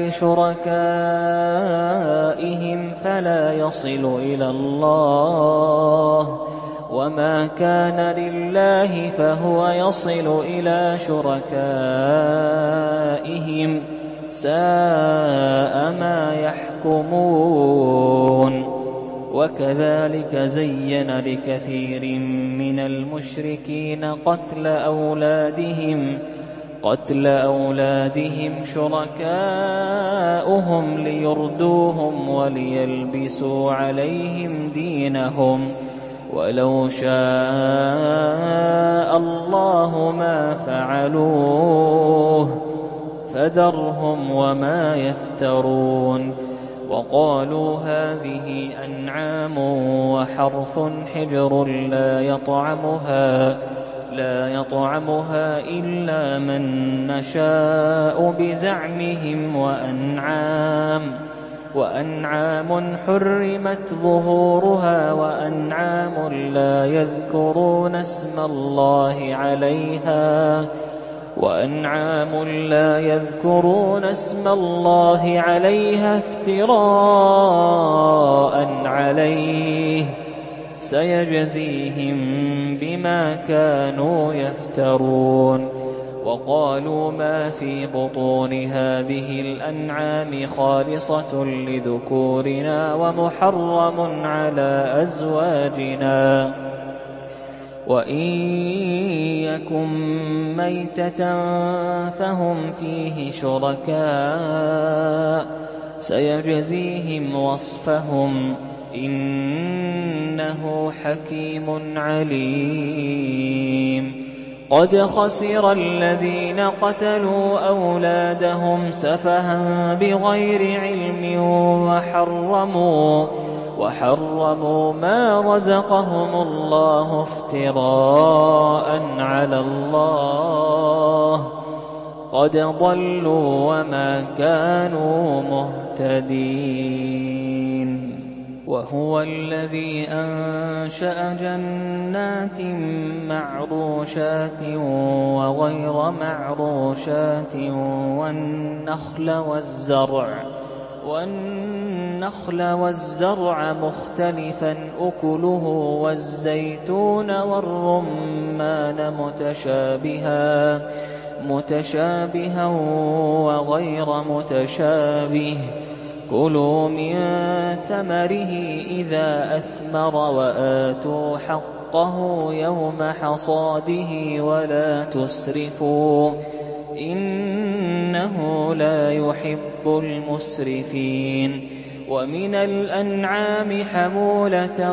لِشُرَكَائِهِمْ فَلَا يَصِلُ إِلَى اللَّهِ وَمَا كَانَ لِلَّهِ فَهُوَ يَصِلُ إِلَىٰ شُرَكَائِهِمْ سَاءَ مَا يَحْكُمُونَ وَكَذَٰلِكَ زَيَّنَ لِكَثِيرٍ مِّنَ الْمُشْرِكِينَ قَتْلَ أَوْلَادِهِمْ قَتْلَ أَوْلَادِهِمْ شُرَكَاؤُهُمْ لِيُرْدُوهُمْ وَلِيَلْبِسُوا عَلَيْهِمْ دِينَهُمْ وَلَوْ شَاءَ اللَّهُ مَا فَعَلُوهُ فَذَرْهُمْ وَمَا يَفْتَرُونَ وَقَالُوا هَٰذِهِ أَنْعَامٌ وَحَرْثٌ حِجْرٌ لَّا يَطْعَمُهَا لَا يطعمها إِلَّا مَن نَّشَاءُ بِزَعْمِهِمْ وَأَنْعَامٌ وَأَنْعَامٌ حُرِّمَتْ ظُهُورُهَا وَأَنْعَامٌ لَّا يَذْكُرُونَ اسْمَ اللَّهِ عَلَيْهَا وَأَنْعَامٌ لَّا يَذْكُرُونَ اسْمَ اللَّهِ عَلَيْهَا افْتِرَاءً عَلَيْهِ سَيَجْزِيهِم بِمَا كَانُوا يَفْتَرُونَ وَقَالُوا مَا فِي بُطُونِ هَٰذِهِ الْأَنْعَامِ خَالِصَةٌ لِّذُكُورِنَا وَمُحَرَّمٌ عَلَىٰ أَزْوَاجِنَا وَإِن يَكُن مَّيْتَةً فَهُمْ فِيهِ شُرَكَاءُ سَيَجْزِيهِمْ وَصْفَهُمْ إِنَّهُ حَكِيمٌ عَلِيمٌ قَدْ خَسِرَ الَّذِينَ قَتَلُوا أَوْلَادَهُمْ سَفَهًا بِغَيْرِ عِلْمٍ وَحَرَّمُوا وحرموا ما رزقهم الله افتراء على الله قد ضلوا وما كانوا مهتدين. وهو الذي أنشأ جنات معروشات وغير معروشات والنخل والزرع والنخل والزرع مختلفا أكله والزيتون والرمان متشابها متشابها وغير متشابه كلوا من ثمره إذا أثمر وآتوا حقه يوم حصاده ولا تسرفوا إنه لا يحب المسرفين. ومن الأنعام حمولة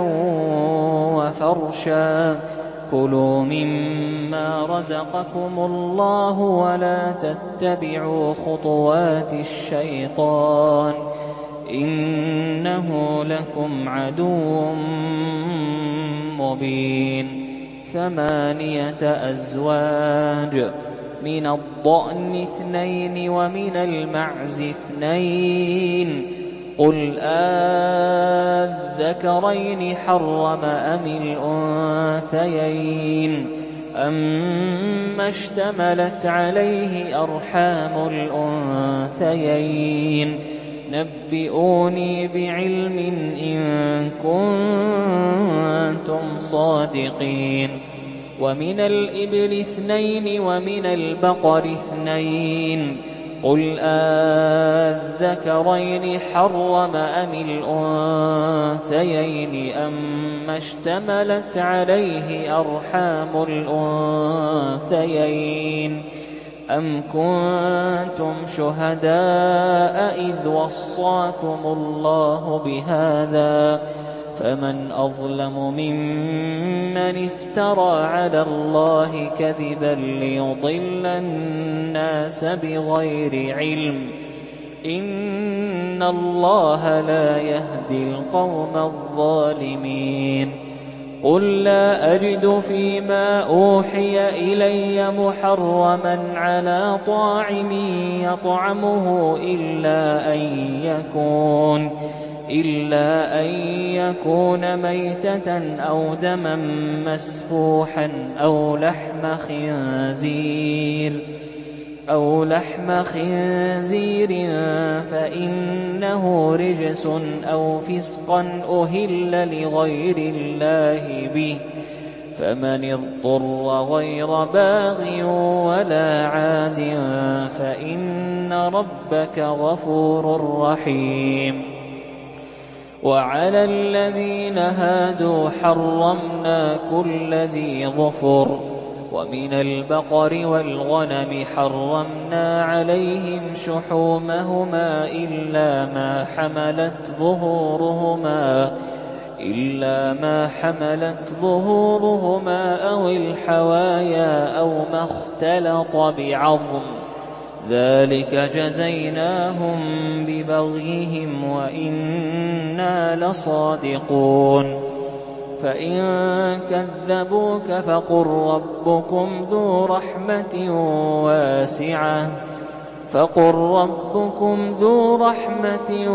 وفرشا كلوا مما رزقكم الله ولا تتبعوا خطوات الشيطان إنه لكم عدو مبين. ثمانية أزواج من الضأن اثنين ومن المعز اثنين قل آذكرين حرم أم الأنثيين أما اشتملت عليه أرحام الأنثيين نبئوني بعلم إن كنتم صادقين. ومن الإبل اثنين ومن البقر اثنين قل آذكرين حرم أم الأنثيين أما اشتملت عليه أرحام الأنثيين أم كنتم شهداء إذ وصاكم الله بهذا فمن أظلم ممن افترى على الله كذبا ليضل الناس بغير علم إن الله لا يهدي القوم الظالمين. قل لا أجد فيما أوحي إلي محرما على طاعم يطعمه إلا أن يكون إلا أن يكون ميتة أو دما مسفوحا أو لحم خنزير أو لحم خنزير فإنه رجس أو فسقا أهل لغير الله به فمن اضطر غير باغ ولا عاد فإن ربك غفور رحيم. وعلى الذين هادوا حرمنا كل ذي ظفر ومن البقر والغنم حرمنا عليهم شحومهما إلا ما حملت ظهورهما إلا ما حملت ظهورهما أو الحوايا أو ما اختلط بعظم ذلك جزيناهم ببغيهم وإنا لصادقون. فإن كذبوك فقل ربكم ذو رحمة واسعة فقل ربكم ذو رحمة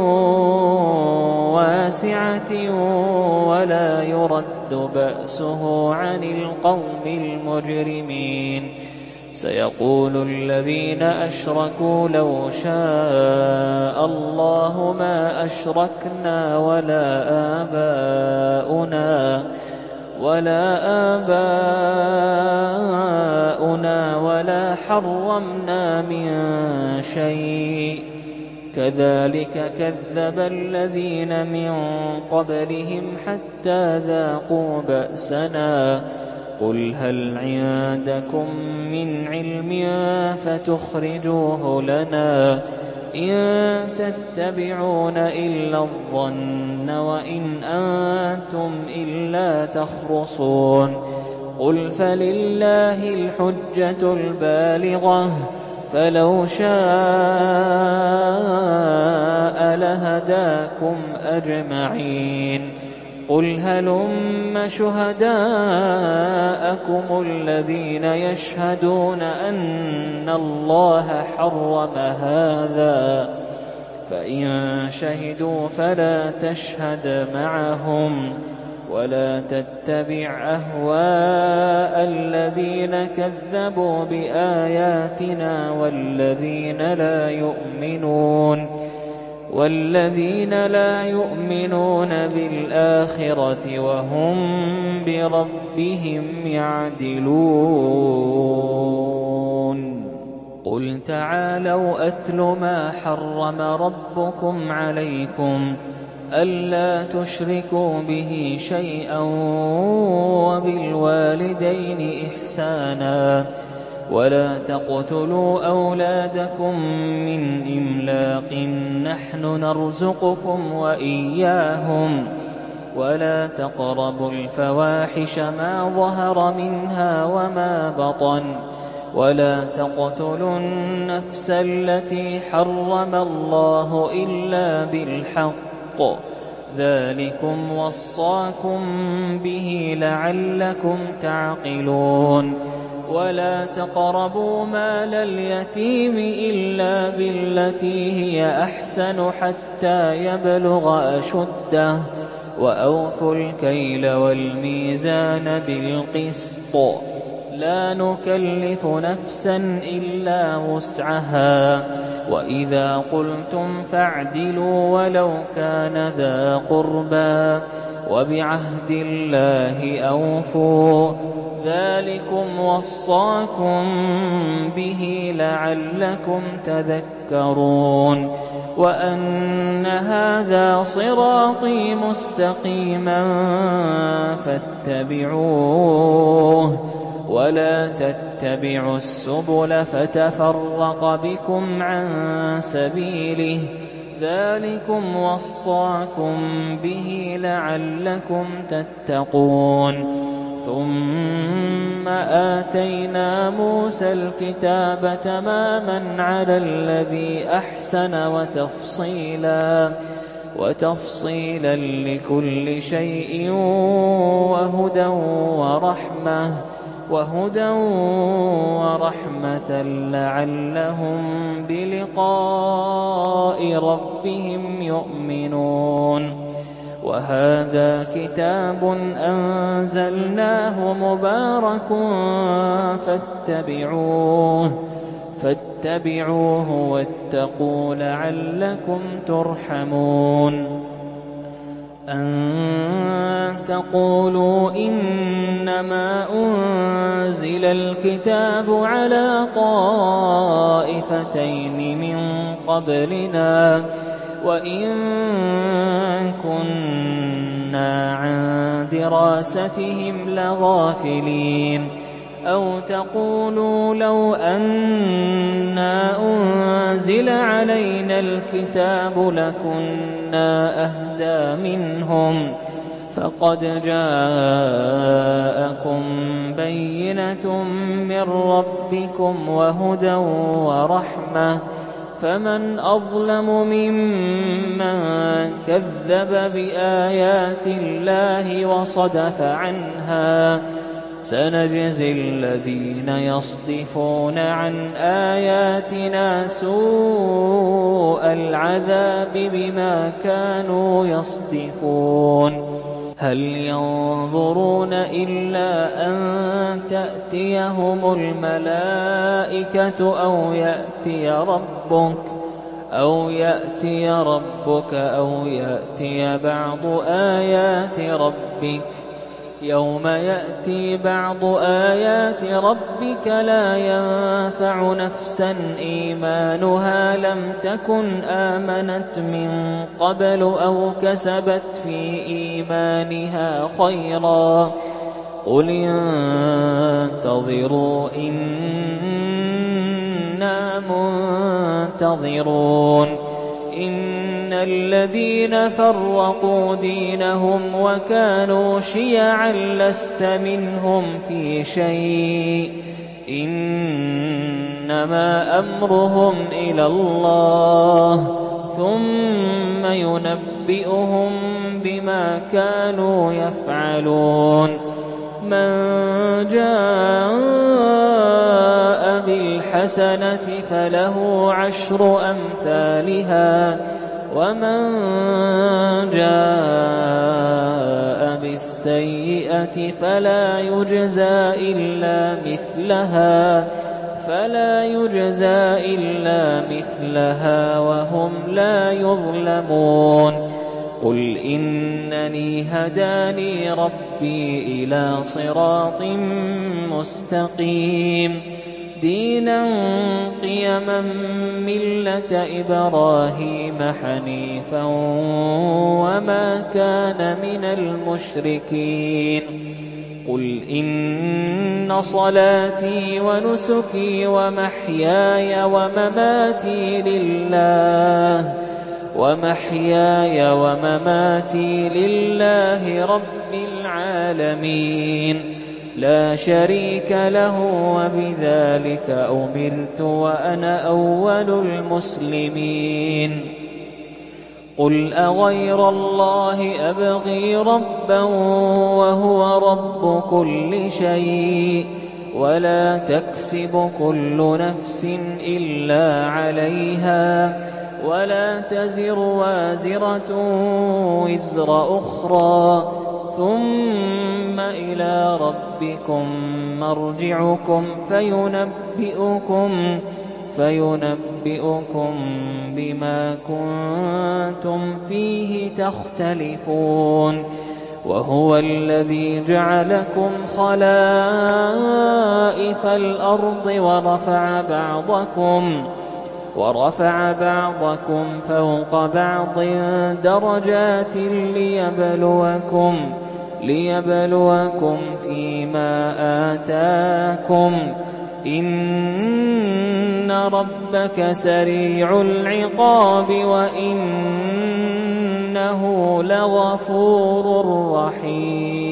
واسعة ولا يرد بأسه عن القوم المجرمين. سيقول الذين أشركوا لو شاء الله ما أشركنا ولا آباؤنا ولا آباؤنا ولا حرمنا من شيء كذلك كذب الذين من قبلهم حتى ذاقوا بأسنا قل هل عندكم من علم فتخرجوه لنا إن تتبعون إلا الظن وإن أنتم إلا تخرصون قل فلله الحجة البالغة فلو شاء لهداكم أجمعين. قل هلم شهداءكم الذين يشهدون أن الله حرم هذا، فإن شهدوا فلا تشهد معهم، ولا تتبع أهواء الذين كذبوا بآياتنا والذين لا يؤمنون والذين لا يؤمنون بالآخرة وهم بربهم يعدلون. قل تعالوا أتل ما حرم ربكم عليكم ألا تشركوا به شيئا وبالوالدين إحسانا ولا تقتلوا أولادكم من إملاق نحن نرزقكم وإياهم ولا تقربوا الفواحش ما ظهر منها وما بطن ولا تقتلوا النفس التي حرم الله إلا بالحق ذلكم وصاكم به لعلكم تعقلون. ولا تقربوا مال اليتيم إلا بالتي هي أحسن حتى يبلغ أشده وأوفوا الكيل والميزان بالقسط لا نكلف نفسا إلا وسعها وإذا قلتم فاعدلوا ولو كان ذا قربى وبعهد الله أوفوا ذلكم وصاكم به لعلكم تذكرون. وأن هذا صراطي مستقيما فاتبعوه ولا تتبعوا السبل فتفرق بكم عن سبيله ذلكم وصاكم به لعلكم تتقون. ثم آتينا موسى الكتاب تماما على الذي أحسن وتفصيلا وتفصيلا لكل شيء وهدى ورحمة وهدى ورحمة لعلهم بلقاء ربهم يؤمنون. وهذا كتاب أنزلناه مبارك فاتبعوه فاتبعوه واتقوا لعلكم ترحمون. أن تقولوا إنما أنزل الكتاب على طائفتين من قبلنا وإن كنا عن دراستهم لغافلين. أو تقولوا لو أنا أنزل علينا الكتاب لكنا أهدى منهم فقد جاءكم بينة من ربكم وهدى ورحمة فمن أظلم ممن كذب بآيات الله وصدف عنها سنجزي الذين يصدفون عن آياتنا سوء العذاب بما كانوا يصدفون. هل ينظرون إلا أن تأتيهم الملائكة أو يأتي ربك أو يأتي ربك أو يأتي بعض آيات ربك يوم يأتي بعض آيات ربك لا ينفع نفسا إيمانها لم تكن آمنت من قبل أو كسبت في إيمانها خيرا قل انتظروا إنا منتظرون. إن الذين فرقوا دينهم وكانوا شيعا لست منهم في شيء إنما إنما أمرهم إلى الله ثم ينبئهم بما كانوا يفعلون من جاء بالحسنة فله عشر أمثالها ومن جاء بالسيئة فلا يجزى إلا مثلها فلا يجزى إلا مثلها وهم لا يظلمون قل إنني هداني ربي إلى صراط مستقيم دينا قيما ملة إبراهيم حنيفا وما كان من المشركين قل إن صلاتي ونسكي ومحياي ومماتي لله ومحياي ومماتي لله رب العالمين لا شريك له وبذلك أمرت وأنا أول المسلمين قل أغير الله أبغي ربا وهو رب كل شيء ولا تكسب كل نفس إلا عليها ولا تزر وازرة وزر أخرى ثم إلى ربكم مرجعكم فينبئكم فينبئكم بما كنتم فيه تختلفون وهو الذي جعلكم خلائف الأرض ورفع بعضكم ورفع بعضكم فوق بعض درجات ليبلوكم ليبلوكم فيما آتاكم إن ربك سريع العقاب وإنه لغفور رحيم